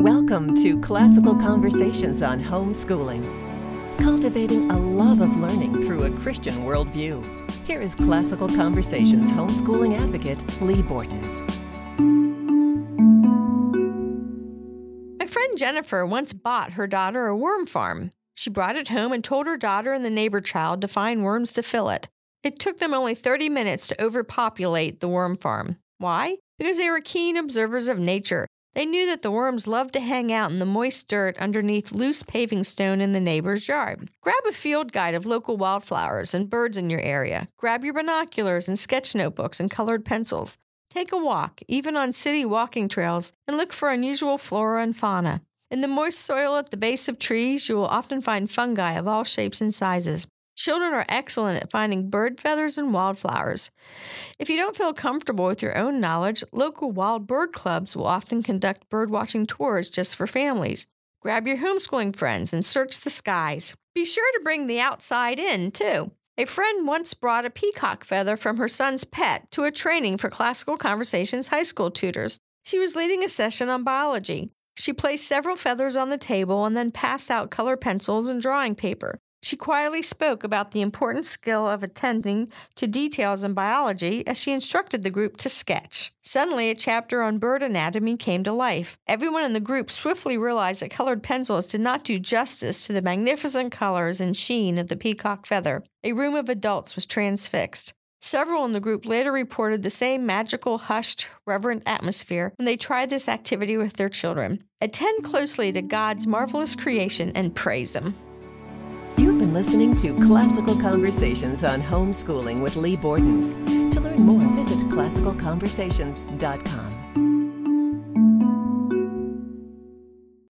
Welcome to Classical Conversations on Homeschooling, cultivating a love of learning through a Christian worldview. Here is Classical Conversations homeschooling advocate, Lee Bortons. My friend Jennifer once bought her daughter a worm farm. She brought it home and told her daughter and the neighbor child to find worms to fill it. It took them only 30 minutes to overpopulate the worm farm. Why? Because they were keen observers of nature. They knew that the worms loved to hang out in the moist dirt underneath loose paving stone in the neighbor's yard. Grab a field guide of local wildflowers and birds in your area. Grab your binoculars and sketch notebooks and colored pencils. Take a walk, even on city walking trails, and look for unusual flora and fauna. In the moist soil at the base of trees, you will often find fungi of all shapes and sizes. Children are excellent at finding bird feathers and wildflowers. If you don't feel comfortable with your own knowledge, local wild bird clubs will often conduct birdwatching tours just for families. Grab your homeschooling friends and search the skies. Be sure to bring the outside in, too. A friend once brought a peacock feather from her son's pet to a training for Classical Conversations high school tutors. She was leading a session on biology. She placed several feathers on the table and then passed out color pencils and drawing paper. She quietly spoke about the important skill of attending to details in biology as she instructed the group to sketch. Suddenly, a chapter on bird anatomy came to life. Everyone in the group swiftly realized that colored pencils did not do justice to the magnificent colors and sheen of the peacock feather. A room of adults was transfixed. Several in the group later reported the same magical, hushed, reverent atmosphere when they tried this activity with their children. Attend closely to God's marvelous creation and praise Him. You've been listening to Classical Conversations on Homeschooling with Lee Bortons. To learn more, visit classicalconversations.com.